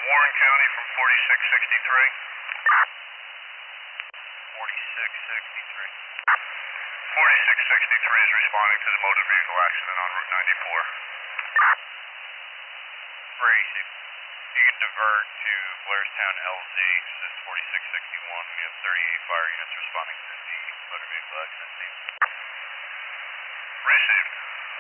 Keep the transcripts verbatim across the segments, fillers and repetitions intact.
Warren County from forty-six sixty-three. forty-six sixty-three. forty-six sixty-three is responding to the motor vehicle accident on Route ninety-four. Crazy. You can divert to Blairstown L Z, this is forty-six sixty-one. We have thirty-eight fire units responding to the motor vehicle accident scene. Received.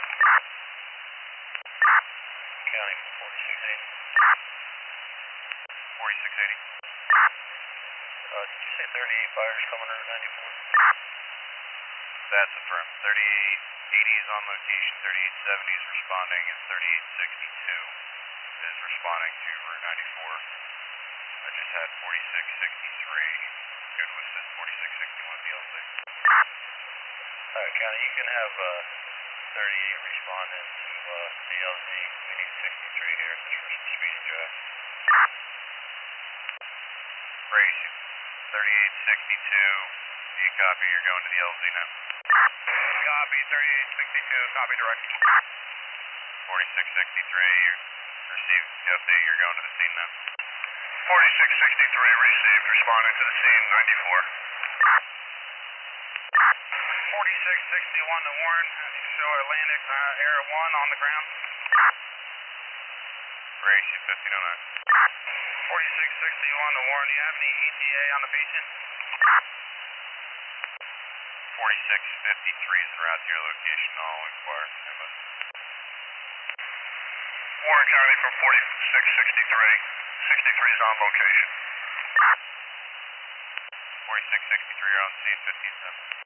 County from forty-six eighty. forty-six eighty. Uh, did you say thirty-eight fires coming to Route ninety-four? That's affirmed. thirty-eight eighty is on location, thirty-eight seventy is responding, and thirty-eight sixty-two is responding to Route ninety-four. I just had forty-six sixty-three go to assist forty-six sixty-one at the L Z. Alright, County, you can have uh, thirty-eight respond into uh, the L Z. We need sixty-three here just for some speedy drive. Race. thirty-eight sixty-two, do you copy? You're going to the L Z now. Copy, thirty-eight sixty-two, copy direct. forty-six sixty-three, you received the update, you're going to the scene now. forty-six sixty-three received, responding to the scene, ninety-four. forty-six sixty-one to Warren, as you show Atlantic uh, Air one on the ground. Race, fifteen oh nine. forty-six sixty-one to Warren, do you have any E T A on the patient? forty-six fifty-three is en route to your location, I'll inquire. Warren County from forty-six sixty-three. sixty-three is on location. forty-six sixty-three, you're on scene, fifteen seven.